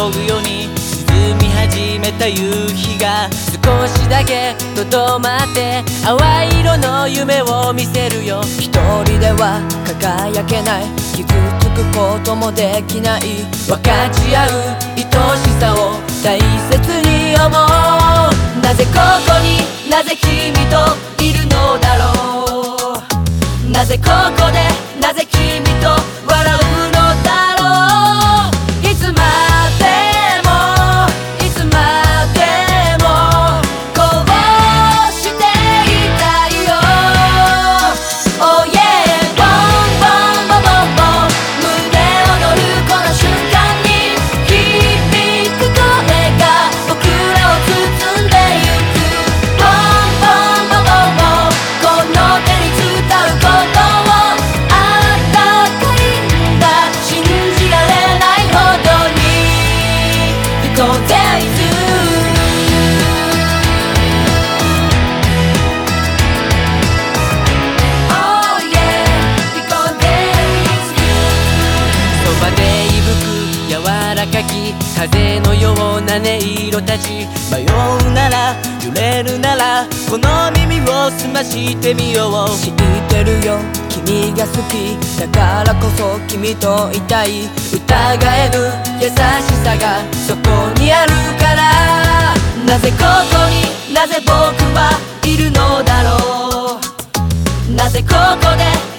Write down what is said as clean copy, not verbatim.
ぐように沈み始めた夕日が少しだけとどまって淡い色の夢を見せるよ。 一人では輝けない、傷つくこともできない、 分かち合う愛しさを大切に思う。なぜここになぜ君といるのだろう。なぜここでなぜ君と笑うのだろう。いつまでもいつまでもこうしていたいよ。 Oh yeah ボンボンボンボンボン胸躍るこの瞬間に響く声が僕らを包んでゆく。ボンボンボンボンボンこの手に伝うことをあったかいんだ。信じられないほどに Because there is you。 Oh yeah Because there is you。 そばで息吹く柔らかき風のような音色たち、迷うなら揺れるならこの耳を澄ましてみよう。 知ってるよ君が好きだからこそ君といたい、 疑えぬ優しさがそこにあるから。なぜここになぜ僕はいるのだろう。なぜここで